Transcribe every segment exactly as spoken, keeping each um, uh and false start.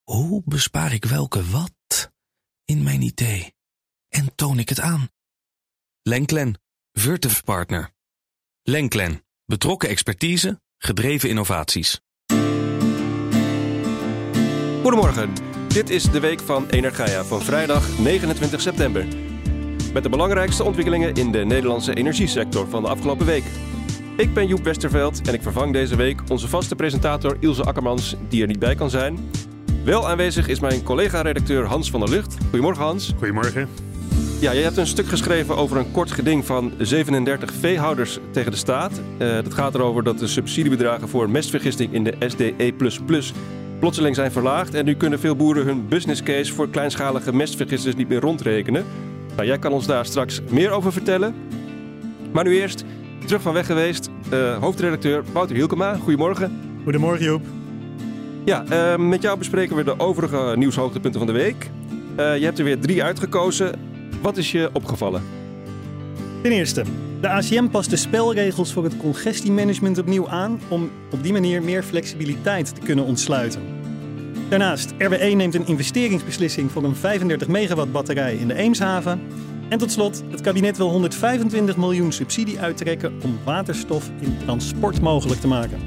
Hoe bespaar ik welke wat in mijn idee? En toon ik het aan? Lenklen, Virtuf Partner. Lenklen, betrokken expertise, gedreven innovaties. Goedemorgen, dit is de week van Energia van vrijdag negenentwintig september. Met de belangrijkste ontwikkelingen in de Nederlandse energiesector van de afgelopen week. Ik ben Joep Westerveld en ik vervang deze week onze vaste presentator Ilse Akkermans, die er niet bij kan zijn. Wel aanwezig is mijn collega-redacteur Hans van der Lugt. Goedemorgen Hans. Goedemorgen. Ja, jij hebt een stuk geschreven over een kort geding van zevenendertig veehouders tegen de staat. Uh, dat gaat erover dat de subsidiebedragen voor mestvergisting in de S D E plus plus plotseling zijn verlaagd. En nu kunnen veel boeren hun business case voor kleinschalige mestvergisters niet meer rondrekenen. Nou, jij kan ons daar straks meer over vertellen. Maar nu eerst, terug van weg geweest, uh, hoofdredacteur Wouter Hielkema. Goedemorgen. Goedemorgen Joep. Ja, uh, met jou bespreken we de overige nieuwshoogtepunten van de week. Uh, je hebt er weer drie uitgekozen. Wat is je opgevallen? Ten eerste, de A C M past de spelregels voor het congestiemanagement opnieuw aan om op die manier meer flexibiliteit te kunnen ontsluiten. Daarnaast, R W E neemt een investeringsbeslissing voor een vijfendertig megawatt batterij in de Eemshaven. En tot slot, het kabinet wil honderdvijfentwintig miljoen subsidie uittrekken om waterstof in transport mogelijk te maken.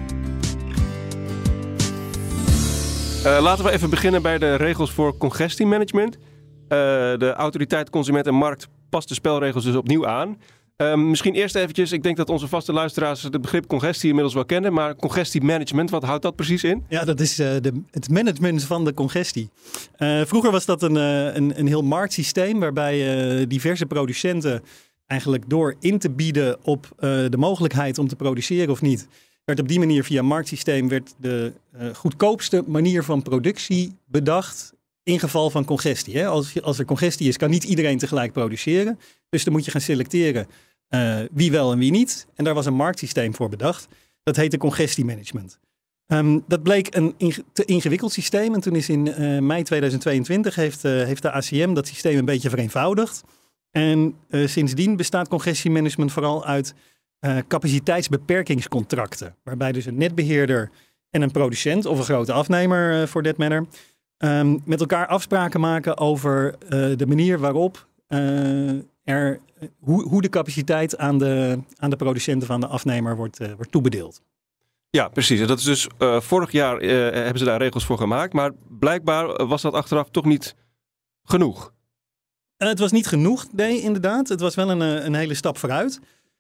Uh, laten we even beginnen bij de regels voor congestiemanagement. Uh, de Autoriteit Consument en Markt past de spelregels dus opnieuw aan. Uh, misschien eerst eventjes, ik denk dat onze vaste luisteraars het begrip congestie inmiddels wel kennen. Maar congestiemanagement, wat houdt dat precies in? Ja, dat is uh, de, het management van de congestie. Uh, vroeger was dat een, uh, een, een heel marktsysteem waarbij uh, diverse producenten eigenlijk door in te bieden op uh, de mogelijkheid om te produceren of niet, werd op die manier via een marktsysteem werd de uh, goedkoopste manier van productie bedacht in geval van congestie. Hè? Als, als er congestie is, kan niet iedereen tegelijk produceren. Dus dan moet je gaan selecteren uh, wie wel en wie niet. En daar was een marktsysteem voor bedacht. Dat heette congestiemanagement. Um, dat bleek een inge- te ingewikkeld systeem. En toen is in uh, mei tweeduizend tweeëntwintig heeft, uh, heeft de A C M dat systeem een beetje vereenvoudigd. En uh, sindsdien bestaat congestiemanagement vooral uit uh, capaciteitsbeperkingscontracten. Waarbij dus een netbeheerder en een producent of een grote afnemer uh, voor that matter Um, met elkaar afspraken maken over uh, de manier waarop uh, er, hoe, hoe de capaciteit aan de, aan de producenten van de afnemer wordt, uh, wordt toebedeeld. Ja, precies. En dat is dus uh, vorig jaar uh, hebben ze daar regels voor gemaakt. Maar blijkbaar was dat achteraf toch niet genoeg. Uh, het was niet genoeg, nee, inderdaad. Het was wel een, een hele stap vooruit.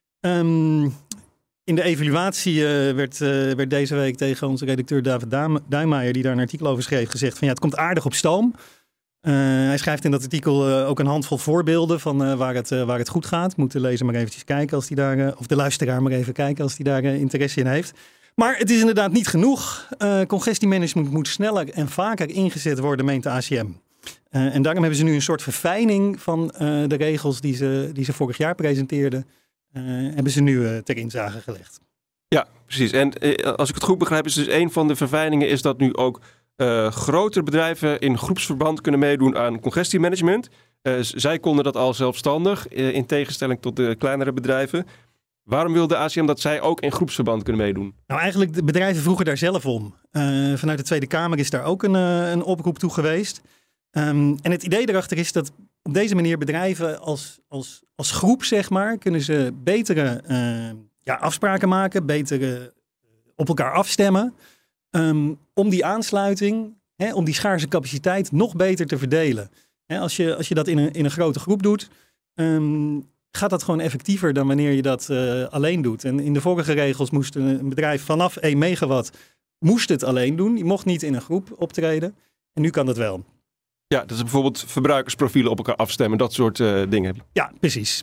Um, In de evaluatie uh, werd, uh, werd deze week tegen onze redacteur David Duijmaier, die daar een artikel over schreef, gezegd van ja, het komt aardig op stoom. Uh, hij schrijft in dat artikel uh, ook een handvol voorbeelden van uh, waar, het, uh, waar het goed gaat. Moet de lezer maar eventjes kijken als die daar, uh, of de luisteraar maar even kijken als die daar uh, interesse in heeft. Maar het is inderdaad niet genoeg. Uh, congestiemanagement moet sneller en vaker ingezet worden, meent de A C M. Uh, en daarom hebben ze nu een soort verfijning van uh, de regels die ze, die ze vorig jaar presenteerden. Uh, hebben ze nu uh, ter inzage gelegd. Ja, precies. En uh, als ik het goed begrijp, is dus een van de verfijningen is dat nu ook uh, grotere bedrijven in groepsverband kunnen meedoen aan congestiemanagement. Uh, zij konden dat al zelfstandig, uh, in tegenstelling tot de kleinere bedrijven. Waarom wil de A C M dat zij ook in groepsverband kunnen meedoen? Nou, eigenlijk de bedrijven vroegen daar zelf om. Uh, vanuit de Tweede Kamer is daar ook een, uh, een oproep toe geweest. Um, en het idee erachter is dat op deze manier bedrijven als, als, als groep, zeg maar, kunnen ze betere uh, ja, afspraken maken, beter uh, op elkaar afstemmen. Um, om die aansluiting, hè, om die schaarse capaciteit nog beter te verdelen. Hè, als, je, als je dat in een, in een grote groep doet, um, gaat dat gewoon effectiever dan wanneer je dat uh, alleen doet. En in de vorige regels moest een bedrijf vanaf één megawatt moest het alleen doen. Je mocht niet in een groep optreden. En nu kan dat wel. Ja, dat is bijvoorbeeld verbruikersprofielen op elkaar afstemmen, dat soort uh, dingen. Ja, precies.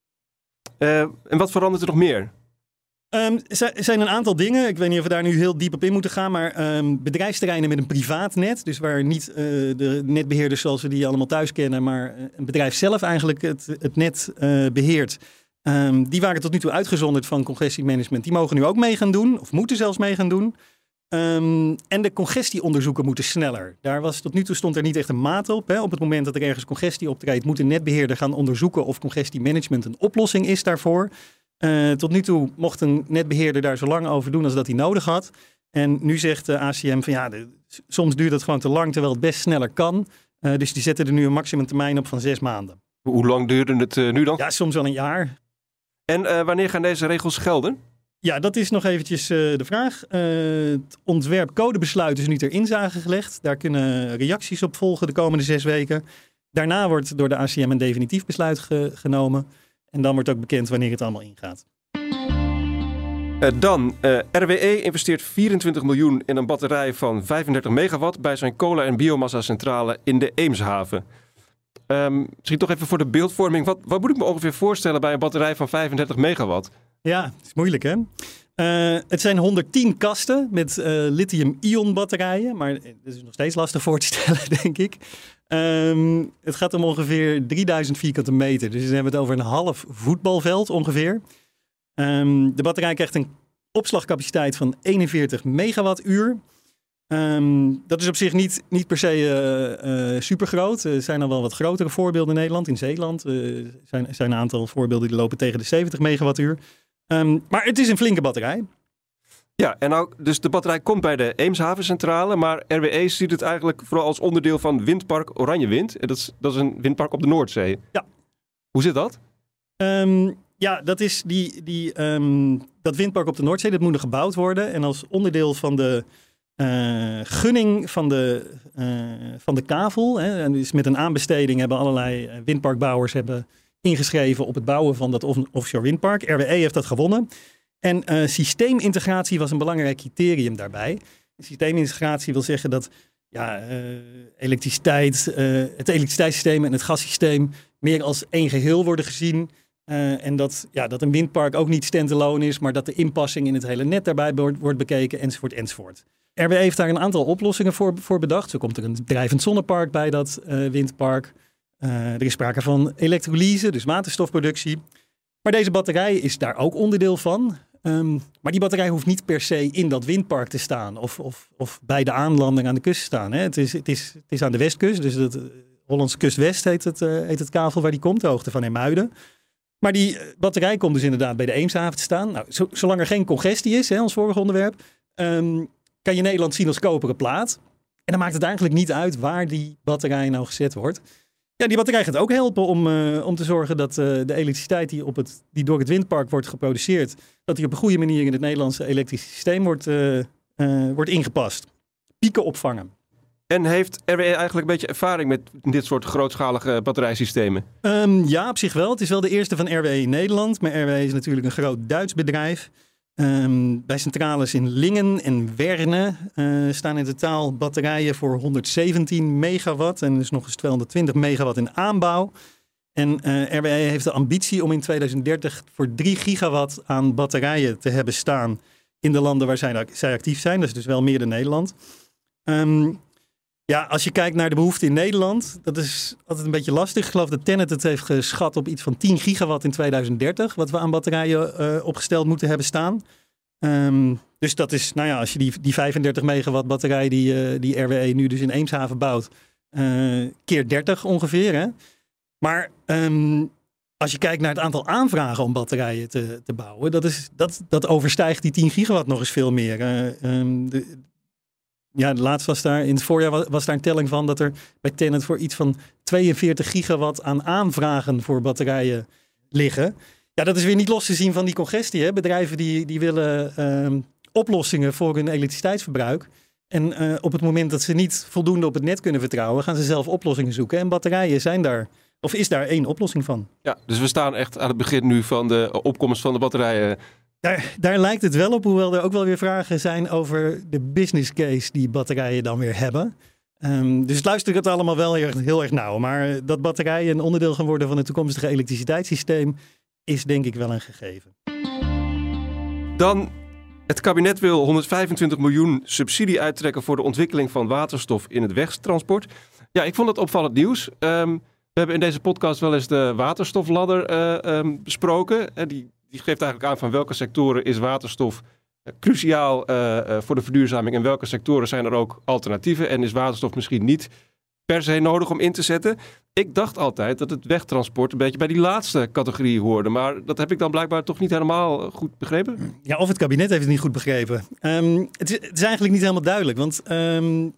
Uh, en wat verandert er nog meer? Um, er zijn een aantal dingen. Ik weet niet of we daar nu heel diep op in moeten gaan. Maar um, bedrijfsterreinen met een privaat net. Dus waar niet uh, de netbeheerders zoals we die allemaal thuis kennen. Maar een bedrijf zelf eigenlijk het, het net uh, beheert. Um, die waren tot nu toe uitgezonderd van congestiemanagement. Die mogen nu ook mee gaan doen. Of moeten zelfs mee gaan doen. Um, en de congestieonderzoeken moeten sneller. Daar was, tot nu toe stond er niet echt een maat op. Hè. Op het moment dat er ergens congestie optreedt, moet een netbeheerder gaan onderzoeken of congestiemanagement een oplossing is daarvoor. Uh, tot nu toe mocht een netbeheerder daar zo lang over doen als dat hij nodig had. En nu zegt de A C M van ja, de, Soms duurt dat gewoon te lang, terwijl het best sneller kan. Uh, dus die zetten er nu een maximumtermijn op van zes maanden. Hoe lang duurde het uh, nu dan? Ja, soms wel een jaar. En uh, wanneer gaan deze regels gelden? Ja, dat is nog eventjes uh, de vraag. Uh, het ontwerp codebesluit is nu ter inzage gelegd. Daar kunnen reacties op volgen de komende zes weken. Daarna wordt door de A C M een definitief besluit ge- genomen. En dan wordt ook bekend wanneer het allemaal ingaat. Uh, dan, uh, R W E investeert vierentwintig miljoen in een batterij van vijfendertig megawatt bij zijn kolen- en biomassa-centrale in de Eemshaven. Um, misschien toch even voor de beeldvorming. Wat, wat moet ik me ongeveer voorstellen bij een batterij van vijfendertig megawatt? Ja, het is moeilijk hè. Uh, het zijn honderdtien kasten met uh, lithium-ion batterijen. Maar dat is nog steeds lastig voor te stellen, denk ik. Um, het gaat om ongeveer drieduizend vierkante meter. Dus dan hebben we het over een half voetbalveld ongeveer. Um, de batterij krijgt een opslagcapaciteit van eenenveertig megawattuur. Um, dat is op zich niet, niet per se uh, uh, supergroot. Er zijn al wel wat grotere voorbeelden in Nederland. In Zeeland uh, zijn, zijn een aantal voorbeelden die lopen tegen de zeventig megawattuur. Um, maar het is een flinke batterij. Ja, en nou, dus de batterij komt bij de Eemshavencentrale, maar R W E ziet het eigenlijk vooral als onderdeel van windpark Oranjewind. En dat is, dat is een windpark op de Noordzee. Ja. Hoe zit dat? Um, ja, dat is die, die, um, dat windpark op de Noordzee. Dat moet nog gebouwd worden. En als onderdeel van de uh, gunning van de, uh, van de kavel, hè, en dus met een aanbesteding hebben allerlei windparkbouwers hebben ingeschreven op het bouwen van dat off- offshore windpark. R W E heeft dat gewonnen. En uh, systeemintegratie was een belangrijk criterium daarbij. Systeemintegratie wil zeggen dat ja, uh, elektriciteit, uh, het elektriciteitssysteem en het gassysteem meer als één geheel worden gezien. Uh, en dat, ja, dat een windpark ook niet stand-alone is, maar dat de inpassing in het hele net daarbij wordt, wordt bekeken, enzovoort, enzovoort. R W E heeft daar een aantal oplossingen voor, voor bedacht. Zo komt er een drijvend zonnepark bij dat uh, windpark. Uh, er is sprake van elektrolyse, dus waterstofproductie. Maar deze batterij is daar ook onderdeel van. Um, maar die batterij hoeft niet per se in dat windpark te staan of, of, of bij de aanlanding aan de kust te staan. Hè. Het, is, het, is, het is aan de westkust, dus het uh, Hollandse kust-west heet het, uh, heet het kavel waar die komt, de hoogte van Eemmuiden. Maar die uh, batterij komt dus inderdaad bij de Eemshaven te staan. Nou, zo, zolang er geen congestie is, hè, ons vorige onderwerp, um, kan je Nederland zien als koperen plaat. En dan maakt het eigenlijk niet uit waar die batterij nou gezet wordt. Ja, die batterij gaat ook helpen om, uh, om te zorgen dat uh, de elektriciteit die, op het, die door het windpark wordt geproduceerd, dat die op een goede manier in het Nederlandse elektrische systeem wordt, uh, uh, wordt ingepast. Pieken opvangen. En heeft R W E eigenlijk een beetje ervaring met dit soort grootschalige batterijsystemen? Um, ja, op zich wel. Het is wel de eerste van R W E in Nederland. Maar R W E is natuurlijk een groot Duits bedrijf. Um, bij centrales in Lingen en Werne uh, staan in totaal batterijen voor honderdzeventien megawatt. En dus nog eens tweehonderdtwintig megawatt in aanbouw. En uh, R W E heeft de ambitie om in tweeduizend dertig voor drie gigawatt aan batterijen te hebben staan in de landen waar zij, zij actief zijn. Dat is dus wel meer dan Nederland. Um, ja, als je kijkt naar de behoefte in Nederland, dat is altijd een beetje lastig. Ik geloof dat Tennet het heeft geschat op iets van tien gigawatt in tweeduizend dertig, wat we aan batterijen uh, opgesteld moeten hebben staan. Um, dus dat is, nou ja, als je die, die vijfendertig megawatt batterij die, uh, die R W E nu dus in Eemshaven bouwt, uh, keer dertig ongeveer. Hè? Maar um, als je kijkt naar het aantal aanvragen om batterijen te, te bouwen, dat, is, dat, dat overstijgt die tien gigawatt nog eens veel meer. Uh, um, de, Ja, laatst was daar, in het voorjaar was, was daar een telling van dat er bij Tennet voor iets van tweeënveertig gigawatt aan aanvragen voor batterijen liggen. Ja, dat is weer niet los te zien van die congestie. Hè? Bedrijven die, die willen uh, oplossingen voor hun elektriciteitsverbruik. En uh, op het moment dat ze niet voldoende op het net kunnen vertrouwen, gaan ze zelf oplossingen zoeken. En batterijen zijn daar, of is daar één oplossing van. Ja, dus we staan echt aan het begin nu van de opkomst van de batterijen. Daar, daar lijkt het wel op, hoewel er ook wel weer vragen zijn over de business case die batterijen dan weer hebben. Um, dus luister ik het allemaal wel heel, heel erg nauw. Maar dat batterijen een onderdeel gaan worden van het toekomstige elektriciteitssysteem is denk ik wel een gegeven. Dan, het kabinet wil honderdvijfentwintig miljoen subsidie uittrekken voor de ontwikkeling van waterstof in het wegtransport. Ja, ik vond het opvallend nieuws. Um, we hebben in deze podcast wel eens de waterstofladder uh, um, besproken. En die Die geeft eigenlijk aan van welke sectoren is waterstof uh, cruciaal uh, uh, voor de verduurzaming en welke sectoren zijn er ook alternatieven en is waterstof misschien niet per se nodig om in te zetten. Ik dacht altijd dat het wegtransport een beetje bij die laatste categorie hoorde, maar dat heb ik dan blijkbaar toch niet helemaal goed begrepen. Ja, of het kabinet heeft het niet goed begrepen. Um, het, is, het is eigenlijk niet helemaal duidelijk, want um,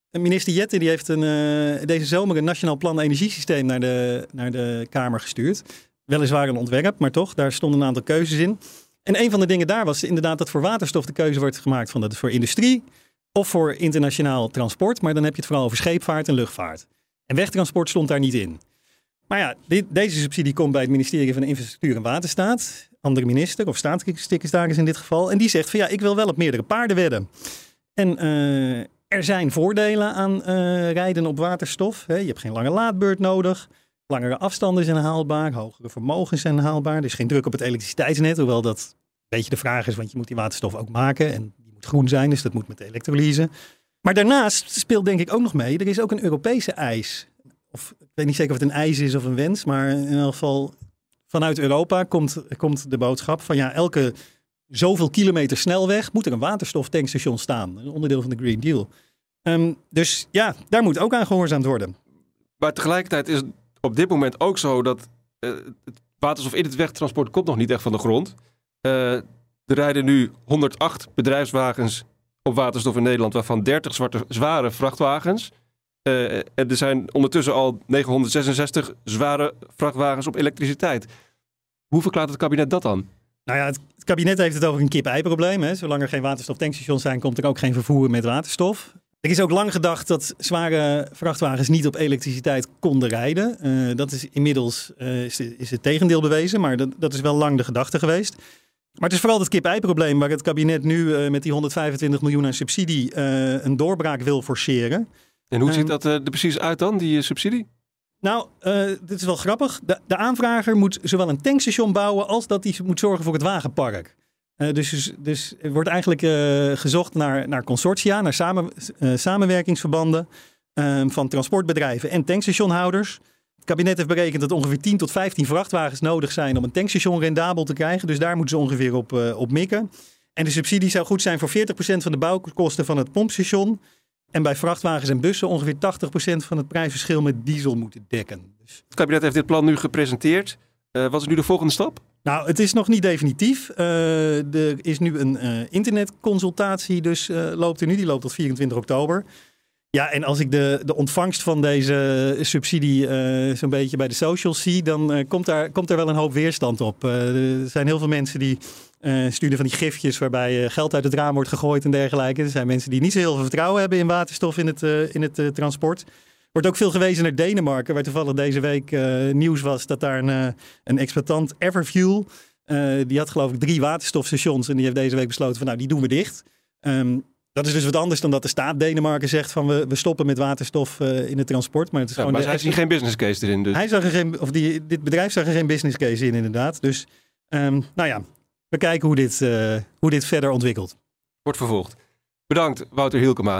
minister Jette die heeft een, uh, deze zomer een nationaal plan energiesysteem naar de, naar de Kamer gestuurd. Weliswaar een ontwerp, maar toch, daar stonden een aantal keuzes in. En een van de dingen daar was inderdaad dat voor waterstof de keuze wordt gemaakt van dat is voor industrie of voor internationaal transport. Maar dan heb je het vooral over scheepvaart en luchtvaart. En wegtransport stond daar niet in. Maar ja, dit, deze subsidie komt bij het ministerie van Infrastructuur en Waterstaat. Andere minister of staatssecretaris in dit geval. En die zegt van ja, ik wil wel op meerdere paarden wedden. En uh, er zijn voordelen aan uh, rijden op waterstof. He, je hebt geen lange laadbeurt nodig. Langere afstanden zijn haalbaar. Hogere vermogens zijn haalbaar. Er is geen druk op het elektriciteitsnet. Hoewel dat een beetje de vraag is. Want je moet die waterstof ook maken. En die moet groen zijn. Dus dat moet met de elektrolyse. Maar daarnaast speelt denk ik ook nog mee. Er is ook een Europese eis. Of ik weet niet zeker of het een eis is of een wens. Maar in elk geval vanuit Europa komt, komt de boodschap van ja, elke zoveel kilometer snelweg moet er een waterstoftankstation staan. Een onderdeel van de Green Deal. Um, dus ja, daar moet ook aan gehoorzaamd worden. Maar tegelijkertijd is het op dit moment ook zo dat uh, het waterstof in het wegtransport komt nog niet echt van de grond. Uh, er rijden nu honderdacht bedrijfswagens op waterstof in Nederland, waarvan dertig zwarte, zware vrachtwagens. Uh, en er zijn ondertussen al negenhonderdzesenzestig zware vrachtwagens op elektriciteit. Hoe verklaart het kabinet dat dan? Nou ja, het, het kabinet heeft het over een kip-ei-probleem. Hè. Zolang er geen waterstoftankstations zijn, komt er ook geen vervoer met waterstof. Er is ook lang gedacht dat zware vrachtwagens niet op elektriciteit konden rijden. Uh, dat is inmiddels uh, is, is het tegendeel bewezen, maar dat, dat is wel lang de gedachte geweest. Maar het is vooral het kip-ei-probleem waar het kabinet nu uh, met die honderdvijfentwintig miljoen aan subsidie uh, een doorbraak wil forceren. En hoe ziet dat uh, er precies uit dan, die uh, subsidie? Nou, uh, dit is wel grappig. De, de aanvrager moet zowel een tankstation bouwen als dat hij moet zorgen voor het wagenpark. Uh, dus, dus er wordt eigenlijk uh, gezocht naar, naar consortia, naar samen, uh, samenwerkingsverbanden uh, van transportbedrijven en tankstationhouders. Het kabinet heeft berekend dat ongeveer tien tot vijftien vrachtwagens nodig zijn om een tankstation rendabel te krijgen. Dus daar moeten ze ongeveer op, uh, op mikken. En de subsidie zou goed zijn voor veertig procent van de bouwkosten van het pompstation. En bij vrachtwagens en bussen ongeveer tachtig procent van het prijsverschil met diesel moeten dekken. Dus het kabinet heeft dit plan nu gepresenteerd. Uh, wat is nu de volgende stap? Nou, het is nog niet definitief. Uh, er is nu een uh, internetconsultatie, dus uh, loopt er nu. Die loopt tot vierentwintig oktober. Ja, en als ik de, de ontvangst van deze subsidie uh, zo'n beetje bij de socials zie, dan uh, komt, daar, komt er wel een hoop weerstand op. Uh, er zijn heel veel mensen die uh, sturen van die gifjes waarbij uh, geld uit het raam wordt gegooid en dergelijke. Er zijn mensen die niet zo heel veel vertrouwen hebben in waterstof in het, uh, in het uh, transport. Er wordt ook veel gewezen naar Denemarken, waar toevallig deze week uh, nieuws was dat daar een, uh, een exploitant, Everfuel, uh, die had geloof ik drie waterstofstations en die heeft deze week besloten van nou, die doen we dicht. Um, Dat is dus wat anders dan dat de staat Denemarken zegt van we, we stoppen met waterstof uh, in het transport. Maar, het is ja, gewoon maar hij ziet geen business case erin. Dus. Hij zag er geen, of die, dit bedrijf zag er geen business case in inderdaad. Dus um, nou ja, we kijken hoe dit, uh, hoe dit verder ontwikkelt. Wordt vervolgd. Bedankt Wouter Hielkema.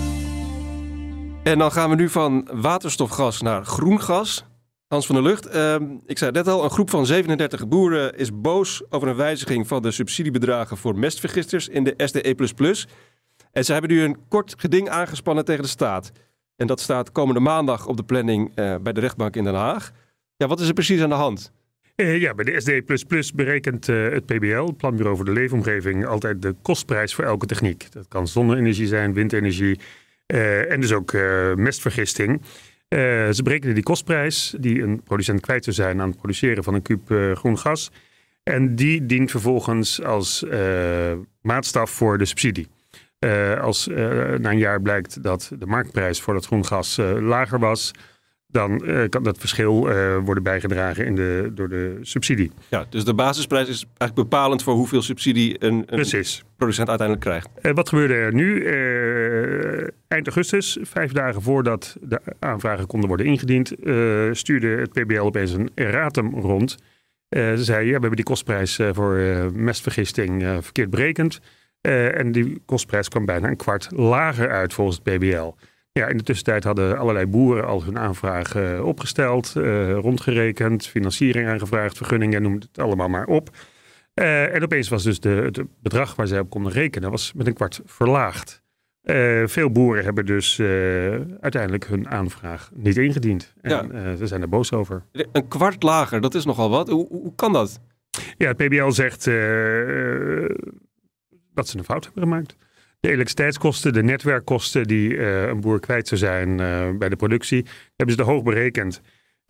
En dan gaan we nu van waterstofgas naar groen gas. Hans van der Lugt, uh, ik zei het net al, een groep van zevenendertig boeren is boos over een wijziging van de subsidiebedragen voor mestvergisters in de S D E plus plus. En ze hebben nu een kort geding aangespannen tegen de staat. En dat staat komende maandag op de planning uh, bij de rechtbank in Den Haag. Ja, wat is er precies aan de hand? Uh, ja, bij de S D E plus plus berekent uh, het P B L, het Planbureau voor de Leefomgeving, altijd de kostprijs voor elke techniek. Dat kan zonne-energie zijn, windenergie uh, en dus ook uh, mestvergisting. Uh, ze berekenen die kostprijs die een producent kwijt zou zijn aan het produceren van een kuub uh, groen gas. En die dient vervolgens als uh, maatstaf voor de subsidie. Uh, als uh, na een jaar blijkt dat de marktprijs voor dat groen gas uh, lager was, dan uh, kan dat verschil uh, worden bijgedragen in de, door de subsidie. Ja, dus de basisprijs is eigenlijk bepalend voor hoeveel subsidie een, een producent uiteindelijk krijgt. Uh, wat gebeurde er nu? Uh, eind augustus, vijf dagen voordat de aanvragen konden worden ingediend, uh, stuurde het P B L opeens een erratum rond. Uh, ze zei, ja, we hebben die kostprijs uh, voor uh, mestvergisting uh, verkeerd berekend. Uh, en die kostprijs kwam bijna een kwart lager uit volgens het P B L. Ja, in de tussentijd hadden allerlei boeren al hun aanvragen uh, opgesteld, uh, rondgerekend, financiering aangevraagd, vergunningen, noem het allemaal maar op. Uh, en opeens was dus de, het bedrag waar zij op konden rekenen was met een kwart verlaagd. Uh, veel boeren hebben dus uh, uiteindelijk hun aanvraag niet ingediend. En ja. uh, ze zijn er boos over. Een kwart lager, dat is nogal wat. Hoe, hoe kan dat? Ja, het P B L zegt uh, dat ze een fout hebben gemaakt. De elektriciteitskosten, de netwerkkosten die uh, een boer kwijt zou zijn uh, bij de productie, hebben ze te hoog berekend.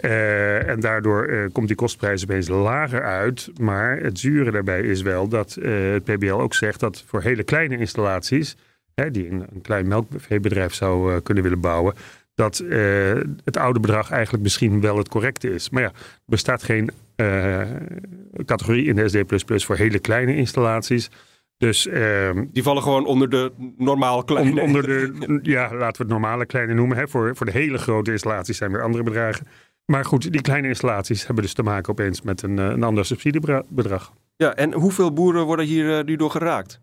Uh, en daardoor uh, komt die kostprijs opeens lager uit. Maar het zure daarbij is wel dat uh, het P B L ook zegt dat voor hele kleine installaties, hè, die een, een klein melkveebedrijf zou uh, kunnen willen bouwen, dat uh, het oude bedrag eigenlijk misschien wel het correcte is. Maar ja, er bestaat geen uh, categorie in de S D plus plus voor hele kleine installaties. Dus, uh, die vallen gewoon onder de normaal kleine. Onder de, ja, laten we het normale kleine noemen. Hè. Voor, voor de hele grote installaties zijn weer andere bedragen. Maar goed, die kleine installaties hebben dus te maken opeens met een, een ander subsidiebedrag. Ja, en hoeveel boeren worden hier uh, nu door geraakt?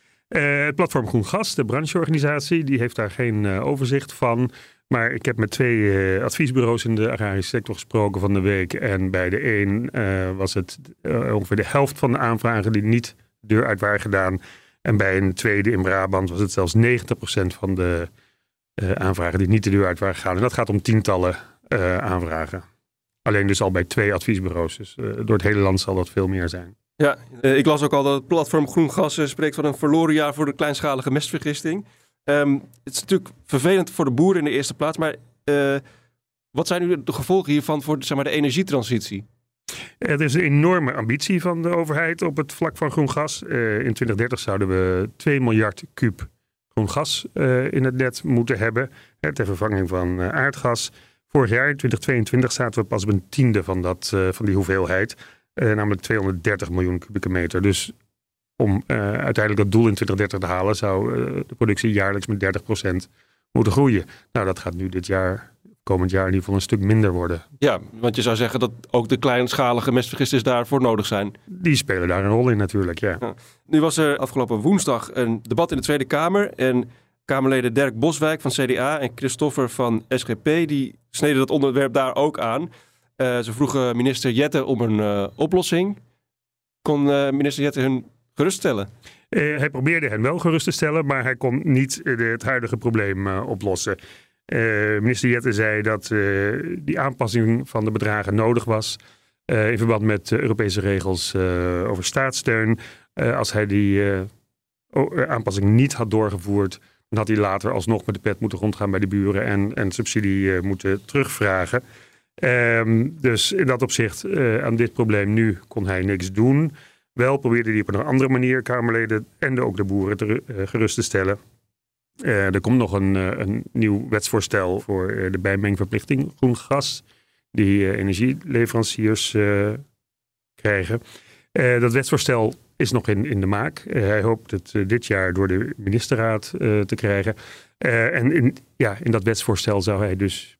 Uh, het platform Groen Gas, de brancheorganisatie, die heeft daar geen uh, overzicht van. Maar ik heb met twee uh, adviesbureaus in de agrarische sector gesproken van de week. En bij de een uh, was het uh, ongeveer de helft van de aanvragen die niet de deur uit waren gedaan. En bij een tweede in Brabant was het zelfs negentig procent van de uh, aanvragen die niet de deur uit waren gegaan. En dat gaat om tientallen uh, aanvragen. Alleen dus al bij twee adviesbureaus. Dus uh, door het hele land zal dat veel meer zijn. Ja, uh, ik las ook al dat het platform Groen Gas uh, spreekt van een verloren jaar voor de kleinschalige mestvergisting. Um, het is natuurlijk vervelend voor de boeren in de eerste plaats, maar uh, wat zijn nu de gevolgen hiervan voor zeg maar, de energietransitie? Er is een enorme ambitie van de overheid op het vlak van groen gas. Uh, in twintig dertig zouden we twee miljard kuub groen gas uh, in het net moeten hebben, hè, ter vervanging van uh, aardgas. Vorig jaar, in twintig tweeëntwintig, zaten we pas op een tiende van, dat, uh, van die hoeveelheid. Uh, namelijk tweehonderddertig miljoen kubieke meter. Dus om uh, uiteindelijk dat doel in twintig dertig te halen, zou uh, de productie jaarlijks met dertig procent moeten groeien. Nou, dat gaat nu dit jaar, komend jaar in ieder geval een stuk minder worden. Ja, want je zou zeggen dat ook de kleinschalige mestvergisters daarvoor nodig zijn. Die spelen daar een rol in natuurlijk, ja. ja. Nu was er afgelopen woensdag een debat in de Tweede Kamer. En Kamerleden Dirk Boswijk van C D A en Christoffer van S G P, die sneden dat onderwerp daar ook aan. Uh, ze vroegen minister Jette om een uh, oplossing. Kon uh, minister Jette hun geruststellen? Uh, hij probeerde hen wel gerust te stellen, maar hij kon niet uh, de, het huidige probleem uh, oplossen. Uh, minister Jette zei dat uh, die aanpassing van de bedragen nodig was uh, in verband met uh, Europese regels uh, over staatssteun. Uh, als hij die uh, aanpassing niet had doorgevoerd, dan had hij later alsnog met de pet moeten rondgaan bij de buren en, en subsidie uh, moeten terugvragen. Um, dus in dat opzicht, uh, aan dit probleem nu kon hij niks doen. Wel probeerde hij op een andere manier Kamerleden en ook de boeren te, uh, gerust te stellen. Uh, er komt nog een, uh, een nieuw wetsvoorstel voor uh, de bijmengverplichting groen gas, die uh, energieleveranciers uh, krijgen. Uh, dat wetsvoorstel is nog in, in de maak. Uh, hij hoopt het uh, dit jaar door de ministerraad uh, te krijgen. Uh, en in, ja, in dat wetsvoorstel zou hij dus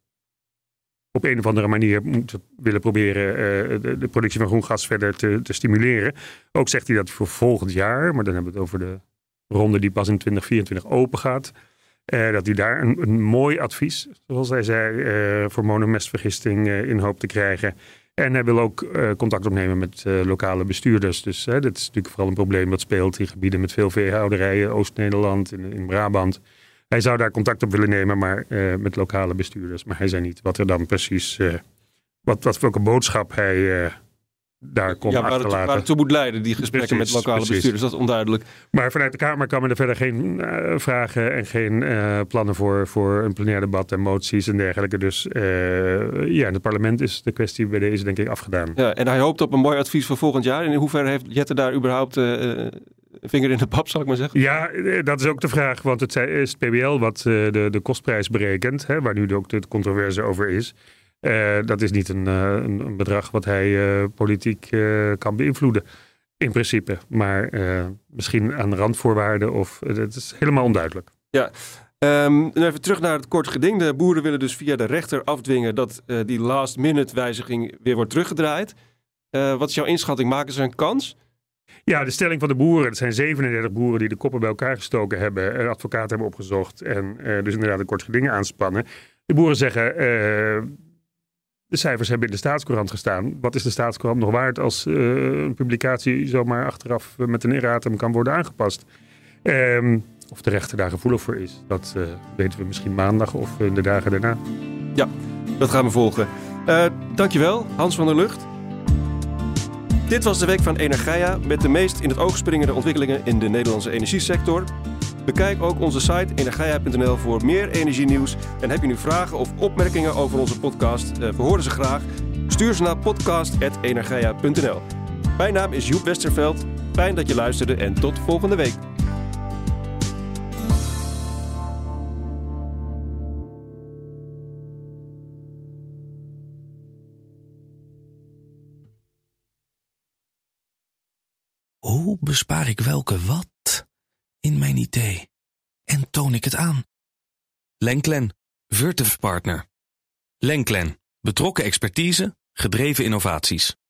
op een of andere manier moet willen proberen uh, de, de productie van groen gas verder te, te stimuleren. Ook zegt hij dat voor volgend jaar, maar dan hebben we het over de ronde die pas in twintig vierentwintig open gaat. Uh, dat hij daar een, een mooi advies, zoals hij zei, uh, voor monomestvergisting uh, in hoopt te krijgen. En hij wil ook uh, contact opnemen met uh, lokale bestuurders. Dus uh, dat is natuurlijk vooral een probleem dat speelt in gebieden met veel veehouderijen, Oost-Nederland, in, in Brabant. Hij zou daar contact op willen nemen, maar uh, met lokale bestuurders. Maar hij zei niet wat er dan precies, uh, wat, wat welke boodschap hij uh, daar kon ja, achterlaten. Ja, waar het toe moet leiden, die gesprekken precies, met lokale precies. bestuurders, dat is onduidelijk. Maar vanuit de Kamer kwamen er verder geen uh, vragen en geen uh, plannen voor, voor een plenair debat en moties en dergelijke. Dus uh, ja, in het parlement is de kwestie bij deze denk ik afgedaan. Ja, en hij hoopt op een mooi advies voor volgend jaar. In hoeverre heeft Jette daar überhaupt uh, vinger in de pap, zal ik maar zeggen? Ja, dat is ook de vraag, want het is het P B L wat uh, de, de kostprijs berekent, hè, waar nu ook de controverse over is. Uh, dat is niet een, uh, een bedrag wat hij uh, politiek uh, kan beïnvloeden, in principe. Maar uh, misschien aan randvoorwaarden of uh, het is helemaal onduidelijk. Ja, um, even terug naar het kort geding. De boeren willen dus via de rechter afdwingen dat uh, die last minute wijziging weer wordt teruggedraaid. Uh, wat is jouw inschatting? Maken ze een kans? Ja, de stelling van de boeren. Er zijn zevenendertig boeren die de koppen bij elkaar gestoken hebben, een advocaat hebben opgezocht en uh, dus inderdaad een kort geding aanspannen. De boeren zeggen, uh, de cijfers hebben in de Staatscourant gestaan. Wat is de Staatscourant nog waard als uh, een publicatie zomaar achteraf met een erratum kan worden aangepast? Um, of de rechter daar gevoelig voor is, dat uh, weten we misschien maandag of in de dagen daarna. Ja, dat gaan we volgen. Uh, dankjewel, Hans van der Lugt. Dit was de week van Energia met de meest in het oog springende ontwikkelingen in de Nederlandse energiesector. Bekijk ook onze site energia punt n l voor meer energienieuws. En heb je nu vragen of opmerkingen over onze podcast? We horen ze graag. Stuur ze naar podcast punt energia punt n l. Mijn naam is Joep Westerveld. Fijn dat je luisterde en tot volgende week. Hoe bespaar ik welke wat in mijn idee en toon ik het aan? Lenklen, Virtuf Partner. Lenklen, betrokken expertise, gedreven innovaties.